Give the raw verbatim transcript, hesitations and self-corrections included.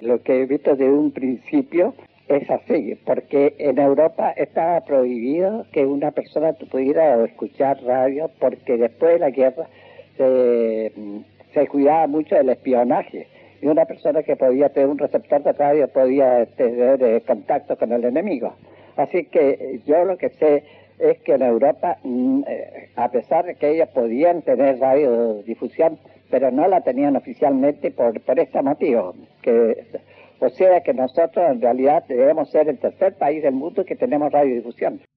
lo que he visto desde un principio es así, porque en Europa estaba prohibido que una persona pudiera escuchar radio, porque después de la guerra se, se cuidaba mucho del espionaje, y una persona que podía tener un receptor de radio podía tener eh, contacto con el enemigo. Así que yo lo que sé es que en Europa, eh, a pesar de que ellos podían tener radiodifusión, pero no la tenían oficialmente por, por este motivo, que, o sea que nosotros en realidad debemos ser el tercer país del mundo que tenemos radiodifusión.